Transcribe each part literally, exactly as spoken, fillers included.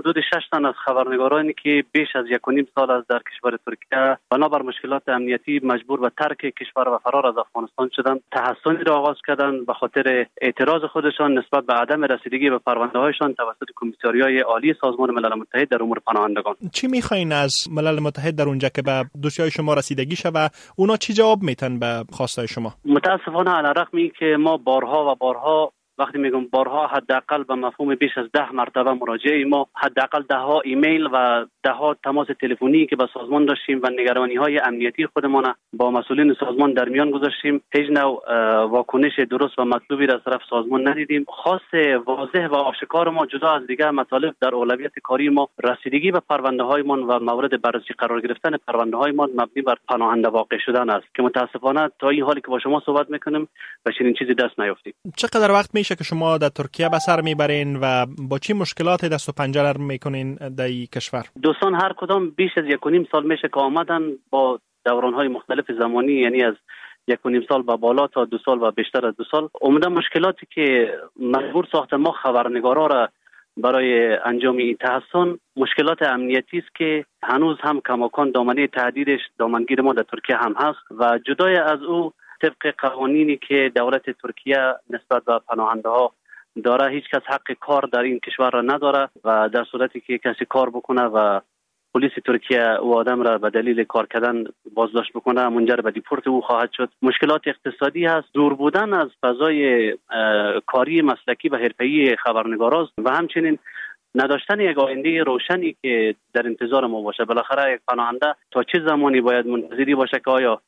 حدود شش تن از خبرنگارانی که بیش از یک و نیم سال است در کشور ترکیه بنابر مشکلات امنیتی مجبور به ترک کشور و فرار از افغانستان شدند، تحصنی را آغاز کردند به خاطر اعتراض خودشان نسبت به عدم رسیدگی به پرونده‌هایشان توسط کمیساریای عالی سازمان ملل متحد در امور پناهندگان. چی می‌خواین از ملل متحد در اونجا که به دوسیای شما رسیدگی شه و اونا چی جواب میتن به خواستای شما؟ متاسفانه علیرغم اینکه ما بارها و بارها، وقتی میگم بارها، حداقل به مفهوم بیش از ده مرتبه مراجعه ما، حداقل ده ها ایمیل و ده ها تماس تلفنی که با سازمان داشتیم و نگرانی های امنیتی خودمان با مسئولین سازمان در میان گذاشتیم، هیچ نوع واکنش درست و مطلوبی را از طرف سازمان ندیدیم. خاص واضح و آشکار ما جدا از دیگر مطالب در اولویت کاری ما رسیدگی به پرونده هایمان و مورد بررسی قرار گرفتن پرونده هایمان مبنی بر پناهنده واقع شدن است که متاسفانه تا این حالی که با شما صحبت میکنیم و چنین چیزی دست نیافتیم. چقدر وقت میشه که شما در ترکیه به سر میبرین و با چی مشکلات دست و پنجه نرم میکنین در این کشور؟ دوستان هر کدام بیش از یک و نیم سال میشه که آمدن با دورانهای مختلف زمانی، یعنی از یک و نیم سال به بالا تا دو سال و بیشتر از دو سال. عموما مشکلاتی که مجبور ساخت ما خبرنگارا را برای انجام این تحصن مشکلات امنیتی است که هنوز هم کماکان دامنه تهدیدش دامنگیر ما در ترکیه هم هست و جدای از او طبق قوانینی که دولت ترکیه نسبت به پناهنده ها داره، هیچ کس حق کار در این کشور را نداره و در صورتی که کسی کار بکنه و پلیس ترکیه او آدم را به دلیل کار کردن بازداشت بکنه منجر به دیپورت او خواهد شد. مشکلات اقتصادی هست، دور بودن از فضای کاری مسلکی و حرفه‌ای خبرنگاراست و همچنین نداشتن یک آینده روشنی که در انتظار ما باشه. بالاخره یک پناهنده تا چه زمانی باید منتظری باشه که آیا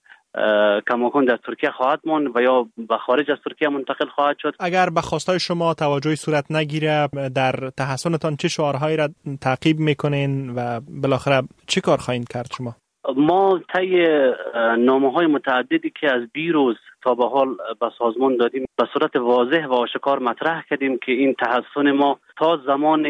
کماکان در ترکیه خواهد ماند و یا به خارج از ترکیه منتقل خواهد شد؟ اگر به خواستای شما توجهی صورت نگیره در تحصنتان چه شعارهایی را تعقیب میکنین و بالاخره چه کار خواهید کرد شما؟ ما طی نامه‌های متعددی که از دیروز تا به حال به سازمان دادیم به صورت واضح و آشکار مطرح کردیم که این تحصن ما تا زمان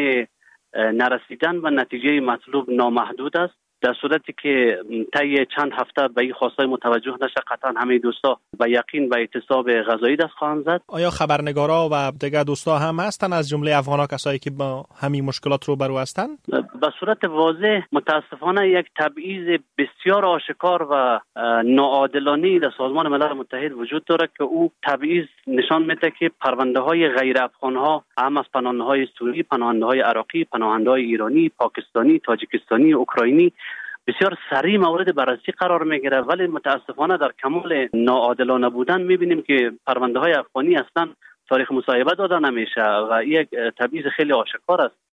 نرسیدن و نتیجه مطلوب نامحدود است. در صورتی که طی چند هفته به این خواستای متوجه نشه قطعا همه دوستا به یقین به اعتصاب غذایی دست خواهند زد. آیا خبرنگارا و دیگر دوستا هم هستن از جمله افغانا کسایی که با همین مشکلات روبرو هستن؟ به صورت واضح متاسفانه یک تبعیض بسیار آشکار و ناعادلانه در سازمان ملل متحد وجود داره که او تبعیض نشان میده که پرونده های غیر افغان ها، هم از پناهنده های سوری، پناهنده های عراقی، پناهنده های ایرانی، پاکستانی، تاجیکستانی، اوکراینی بسیار سریع مورد بررسی قرار میگیره، ولی متاسفانه در کمال ناعادلانه بودن میبینیم که پرونده های افغانی اصلا تاریخ مصاحبه داده نمیشه و یک تبعیض خیلی آشکار است.